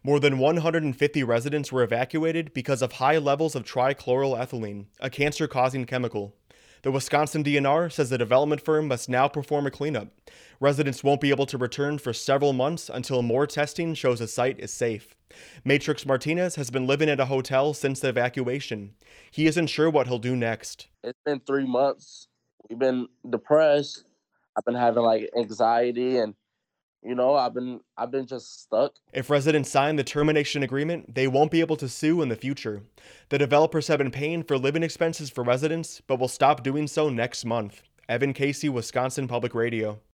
More than 150 residents were evacuated because of high levels of trichloroethylene, a cancer-causing chemical. The Wisconsin DNR says the development firm must now perform a cleanup. Residents won't be able to return for several months until more testing shows the site is safe. Matrix Martinez has been living at a hotel since the evacuation. He isn't sure what he'll do next. It's been 3 months. We've been depressed. I've been having like anxiety and I've been just stuck. If residents sign the termination agreement, they won't be able to sue in the future. The developers have been paying for living expenses for residents, but will stop doing so next month. Evan Casey, Wisconsin Public Radio.